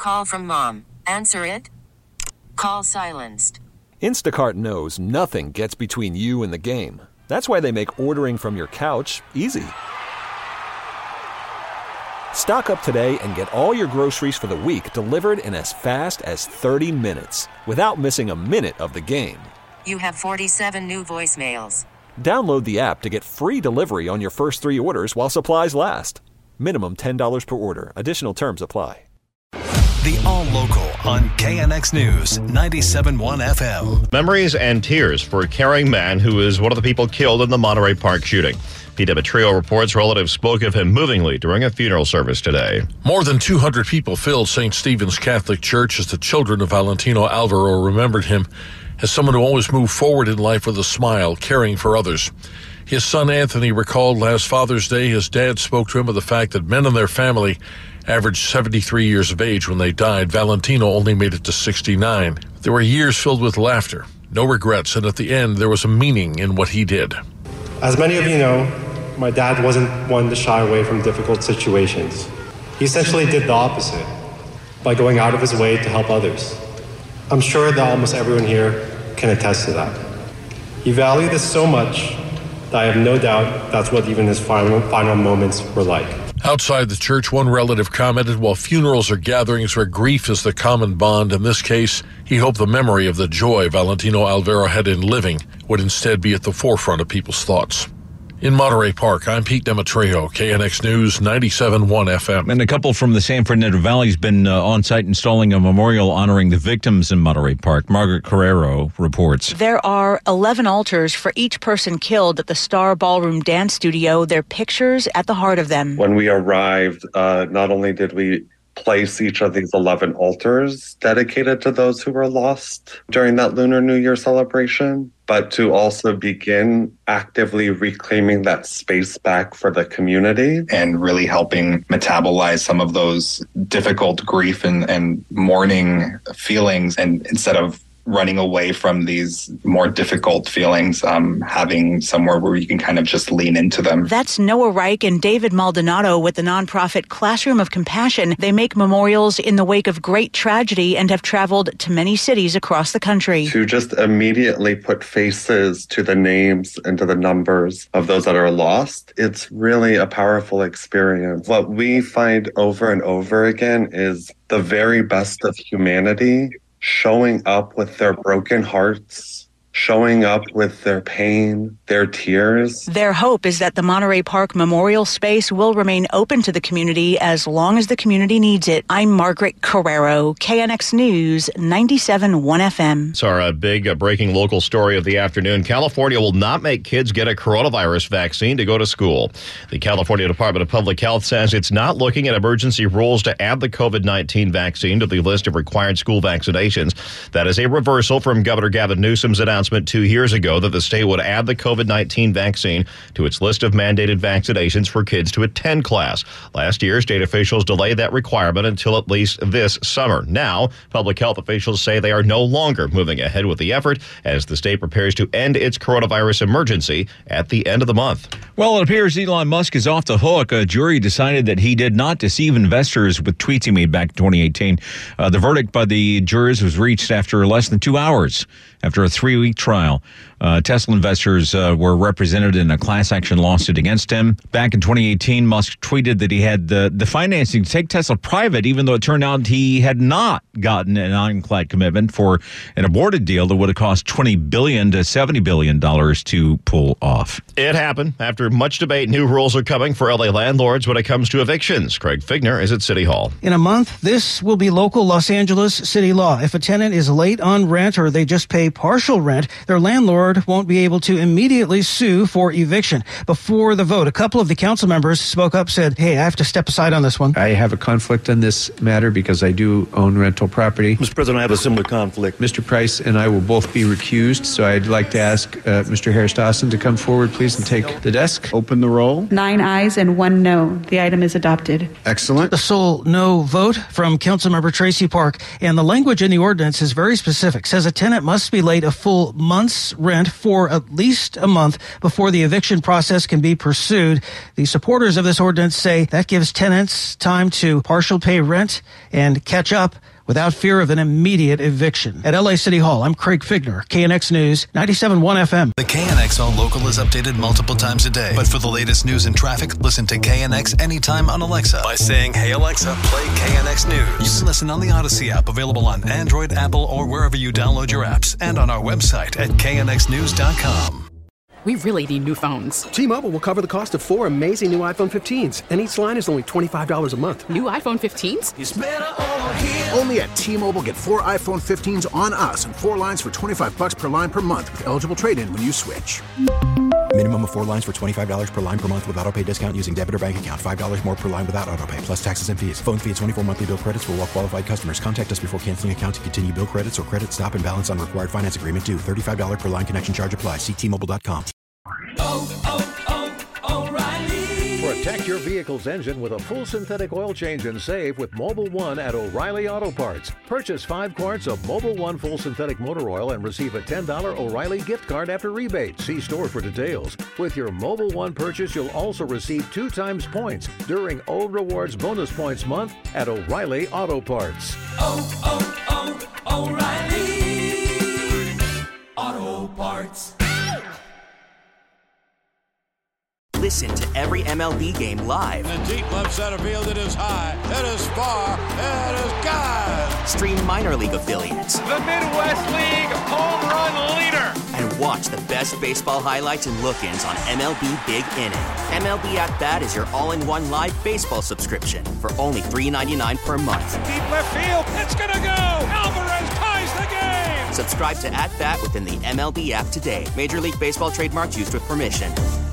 call from mom. Answer it. Call silenced. Instacart knows nothing gets between you and the game. That's why they make ordering from your couch easy. Stock up today and get all your groceries for the week delivered in as fast as 30 minutes without missing a minute of the game. You have 47 new voicemails. Download the app to get free delivery on your first 3 orders while supplies last. Minimum $10 per order. Additional terms apply. The All Local on KNX News 97.1 FM. Memories and tears for a caring man who is one of the people killed in the Monterey Park shooting. Pete Demetrio reports relatives spoke of him movingly during a funeral service today. More than 200 people filled St. Stephen's Catholic Church as the children of Valentino Alvaro remembered him as someone who always moved forward in life with a smile, caring for others. His son Anthony recalled last Father's Day his dad spoke to him of the fact that men in their family averaged 73 years of age when they died. Valentino only made it to 69. There were years filled with laughter, no regrets, and at the end there was a meaning in what he did. As many of you know, my dad wasn't one to shy away from difficult situations. He essentially did the opposite by going out of his way to help others. I'm sure that almost everyone here can attest to that. He valued this so much that I have no doubt that's what even his final moments were like. Outside the church, one relative commented, while funerals are gatherings where grief is the common bond, in this case, he hoped the memory of the joy Valentino Alvaro had in living would instead be at the forefront of people's thoughts. In Monterey Park, I'm Pete Demetrio, KNX News 97.1 FM. And a couple from the San Fernando Valley has been on site installing a memorial honoring the victims in Monterey Park. Margaret Carrero reports. There are 11 altars for each person killed at the Star Ballroom Dance Studio. Their pictures at the heart of them. When we arrived, not only did we place each of these 11 altars dedicated to those who were lost during that Lunar New Year celebration, but to also begin actively reclaiming that space back for the community. And really helping metabolize some of those difficult grief and mourning feelings. And instead of running away from these more difficult feelings, having somewhere where you can kind of just lean into them. That's Noah Reich and David Maldonado with the nonprofit Classroom of Compassion. They make memorials in the wake of great tragedy and have traveled to many cities across the country. To just immediately put faces to the names and to the numbers of those that are lost, it's really a powerful experience. What we find over and over again is the very best of humanity showing up with their broken hearts, showing up with their pain, their tears. Their hope is that the Monterey Park Memorial Space will remain open to the community as long as the community needs it. I'm Margaret Carrero, KNX News 97.1 FM. It's our big breaking local story of the afternoon. California will not make kids get a coronavirus vaccine to go to school. The California Department of Public Health says it's not looking at emergency rules to add the COVID-19 vaccine to the list of required school vaccinations. That is a reversal from Governor Gavin Newsom's announcement 2 years ago that the state would add the COVID-19 vaccine to its list of mandated vaccinations for kids to attend class. Last year, state officials delayed that requirement until at least this summer. Now, public health officials say they are no longer moving ahead with the effort as the state prepares to end its coronavirus emergency at the end of the month. Well, it appears Elon Musk is off the hook. A jury decided that he did not deceive investors with tweets he made back in 2018. The verdict by the jurors was reached after less than 2 hours. After a 3-week trial, Tesla investors were represented in a class action lawsuit against him. Back in 2018, Musk tweeted that he had the financing to take Tesla private, even though it turned out he had not gotten an ironclad commitment for an aborted deal that would have cost $20 billion to $70 billion to pull off. It happened after much debate. New rules are coming for LA landlords when it comes to evictions. Craig Figner is at City Hall. In a month, this will be local Los Angeles city law. If a tenant is late on rent or they just pay partial rent, their landlord won't be able to immediately sue for eviction. Before the vote, a couple of the council members spoke up, said, hey, I have to step aside on this one. I have a conflict on this matter because I do own rental property. Mr. President, I have a similar conflict. Mr. Price and I will both be recused, so I'd like to ask Mr. Harris Dawson to come forward, please, and take the desk. Open the roll. 9 ayes and 1 no. The item is adopted. Excellent. The sole no vote from Councilmember Tracy Park, and the language in the ordinance is very specific. Says a tenant must be late a full month's rent for at least a month before the eviction process can be pursued. The supporters of this ordinance say that gives tenants time to partial pay rent and catch up without fear of an immediate eviction. At LA City Hall, I'm Craig Figner, KNX News, 97.1 FM. The KNX All Local is updated multiple times a day. But for the latest news and traffic, listen to KNX anytime on Alexa by saying, "Hey Alexa, play KNX News." You can listen on the Odyssey app, available on Android, Apple, or wherever you download your apps, and on our website at knxnews.com. We really need new phones. T-Mobile will cover the cost of 4 amazing new iPhone 15s, and each line is only $25 a month. New iPhone 15s? It's better over here. Only at T-Mobile, get 4 iPhone 15s on us and 4 lines for $25 per line per month with eligible trade-in when you switch. Minimum of 4 lines for $25 per line per month with autopay discount using debit or bank account. $5 more per line without autopay, plus taxes and fees. Phone fee at 24 monthly bill credits for well-qualified customers. Contact us before canceling account to continue bill credits or credit stop and balance on required finance agreement due. $35 per line connection charge applies. See T-Mobile.com. O'Reilly. Protect your vehicle's engine with a full synthetic oil change and save with Mobil 1 at O'Reilly Auto Parts. Purchase 5 quarts of Mobil 1 full synthetic motor oil and receive a $10 O'Reilly gift card after rebate. See store for details. With your Mobil 1 purchase, you'll also receive 2 times points during O Rewards Bonus Points Month at O'Reilly Auto Parts. O'Reilly Auto Parts. Listen to every MLB game live. In the deep left center field, it is high, it is far, it is gone. Stream minor league affiliates. The Midwest League home run leader. And watch the best baseball highlights and look-ins on MLB Big Inning. MLB At Bat is your all-in-one live baseball subscription for only $3.99 per month. Deep left field, it's gonna go. Alvarez ties the game. Subscribe to At Bat within the MLB app today. Major League Baseball trademarks used with permission.